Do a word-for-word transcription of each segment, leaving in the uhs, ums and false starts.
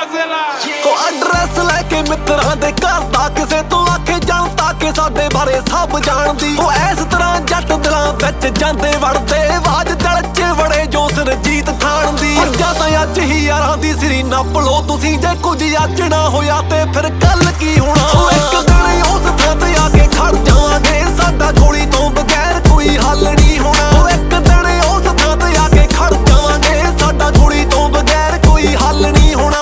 ਕੋ ਐਡਰੈਸ ਲੈ ਕੇ ਮਿੱਤਰਾਂ ਦੇ ਘਰ ਦਾ ਕਿਸੇ ਤੋਂ ਆਖੇ ਜਨਤਾ ਕਿ ਸਾਡੇ ਬਾਰੇ ਸਭ ਜਾਣਦੀ। ਉਹ ਇਸ ਤਰ੍ਹਾਂ ਜੱਟ ਦਿਲਾਂ ਵਿੱਚ ਜਾਂਦੇ ਵੜਦੇ ਆਵਾਜ਼ ਦਿਲ 'ਚ ਵੜੇ ਜੋ ਸਰਜੀਤ ਖਾਨ ਦੀ। ਜਾਂ ਤਾਂ ਅੱਜ ਹੀ ਯਾਰਾਂ ਦੀ ਸਿਰੀ ਨੱਪ ਲੋ ਤੁਸੀਂ, ਜੇ ਕੁਝ ਅੱਜ ਨਾ ਹੋਇਆ ਤੇ ਫਿਰ ਕੱਲ ਕੀ ਹੋਣਾ। ਉਹ ਇੱਕ ਦਿਨ ਉਸ ਥਾਂ ਤੇ ਆ ਕੇ ਖੜ ਜਾਵਾਂਗੇ, ਸਾਡਾ ਗੋਲੀ ਤੋਂ ਬਗੈਰ ਕੋਈ ਹੱਲ ਨਹੀਂ ਹੋਣਾ। ਉਹ ਇੱਕ ਦਿਨ ਉਸ ਥਾਂ ਤੇ ਆ ਕੇ ਖੜ ਜਾਵਾਂਗੇ, ਸਾਡਾ ਗੋਲੀ ਤੋਂ ਬਗੈਰ ਕੋਈ ਹੱਲ ਨਹੀਂ ਹੋਣਾ।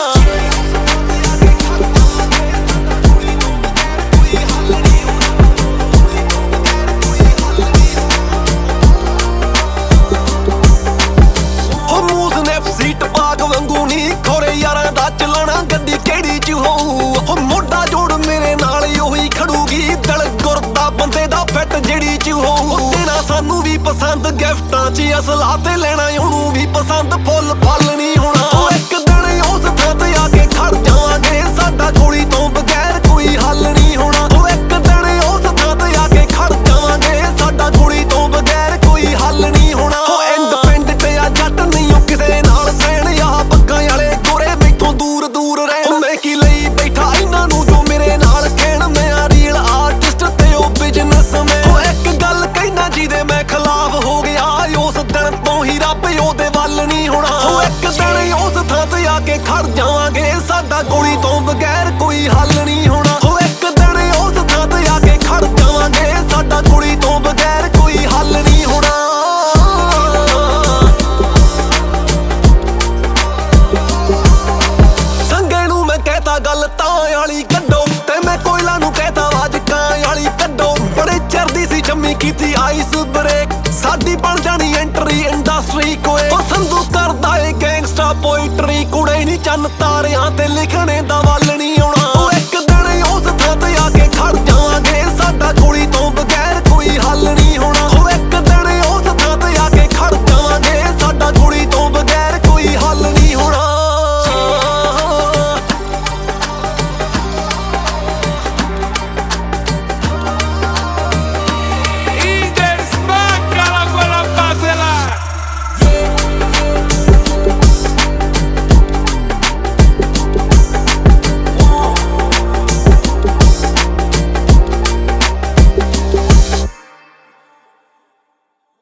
ਸੀਟ ਬਾਗ ਵਾਂਗੂ ਨਹੀਂ ਖੋਰੇ ਯਾਰਾਂ ਦਾ ਚਲਾਣਾ, ਗੱਡੀ ਕਿਹੜੀ ਚ ਹੋਊ। ਮੋਢਾ ਜੋੜ ਮੇਰੇ ਨਾਲ ਉਹੀ ਖੜੂਗੀ, ਦਿਲ ਗੁਰਦਾ ਬੰਦੇ ਦਾ ਫਿੱਟ ਜਿਹੜੀ ਚ ਹੋਊ। ਦੇਣਾ ਸਾਨੂੰ ਵੀ ਪਸੰਦ ਗਿਫਟਾਂ ਚ ਅਸਲਾ ਤੇ ਲੈਣਾ ਉਹਨੂੰ ਵੀ ਪਸੰਦ, ਫੁੱਲ ਫਲ ਨਹੀਂ ਹੋਣਾ। ਉਹ ਇੱਕ ਦਿਨ ਉਸ ਥਾਂ ਤੇ ਆ ਕੇ ਖੜ ਜਾਵਾਂਗੇ, ਸਾਡਾ ਗੋਲੀ ਤੋਂ ਬਗੈਰ ਕੋਈ ਹੱਲ ਨਹੀਂ ਹੋਣਾ। ਉਹ ਇੱਕ ਦਿਨ ਉਸ ਥਾਂ ਤੇ ਆ ਕੇ ਖੜ ਜਾਵਾਂਗੇ, ਸਾਡਾ ਗੋਲੀ ਤੋਂ ਬਗੈਰ ਕੋਈ ਹੱਲ ਨਹੀਂ ਹੋਣਾ। ਉਹ ਇੰਡੀਪੈਂਡੈਂਟ ਆ ਜੱਟ ਨਹੀਂ ਉਹ ਕਿਸੇ ਨਾਲ ਸਹਿਣ, ਆਹ ਬੱਗਾਂ ਵਾਲੇ ਗੋਰੇ ਮੈਥੋਂ ਦੂਰ ਦੂਰ ਰਹਿਣ। ਮੈਂ ਕੀ ਲਈ ਬੈਠਾ ਇਹਨਾਂ ਨੂੰ ਜੋ ਮੇਰੇ ਨਾਲ ਕਹਿਣ, ਮੈਂ ਆ ਰੀਅਲ ਆਰਟਿਸਟ ਤੇ ਉਹ ਬਿਜ਼ਨਸਮੈਨ। ਉਹ ਇੱਕ ਗੱਲ ਕਹਿਣਾ ਜਿਹਦੇ ਮੈਂ ਖਿਲਾਫ ਹੋ ਗਿਆ, ਉਸ ਦਿਨ ਤੋਂ ਹੀ ਰੱਬ ਉਹਦੇ ਵੱਲ ਨਹੀਂ ਹੋਣਾ। ਉਹ ਇੱਕ ਦਿਨ ਉਸ ਥਾਂ ਤੇ ਆ ਕੇ ਖੜ ਜਾਵਾਂਗੇ, ਸਾਡਾ ਗੋਲੀ ਤੋਂ ਬਗੈਰ ਕੋਈ ਹੱਲ ਨਹੀਂ ਹੋਣਾ। ਉਹ ਇੱਕ ਦਿਨ ਉਸ ਥਾਂ ਤੇ ਆ ਕੇ ਖੜ ਜਾਵਾਂਗੇ, ਸਾਡਾ ਗੋਲੀ ਤੋਂ ਬਗੈਰ ਕੋਈ ਹੱਲ ਨਹੀਂ ਹੋਣਾ। ਗੱਲ ਤਾਂ ਵਾਲੀ ਕੱਢੋ ਤੇ ਮੈਂ ਕੋਇਲਾ ਨੂੰ ਕਹਿਤਾ ਆਵਾਜ਼ ਕਾਂ ਵਾਲੀ ਕੱਢੋ। ਬੜੇ ਚਿਰ ਦੀ ਸੀ ਜੰਮੀ ਕੀਤੀ ਆਈਸ ਬ੍ਰੇਕ, ਸਾਡੀ ਬਣ ਜਾਣੀ ਐਂਟਰੀ ਇੰਡਸਟਰੀ ਕੋਏ। ਉਹ ਸੰਧੂ ਕਰਦਾ ਏ ਗੈਂਗਸਟਰ ਪੋਇਟਰੀ, ਕੁੜੇ ਨਹੀਂ ਚੰਨ ਤਾਰਿਆਂ ਤੇ ਲਿਖਣੇ ਦਾ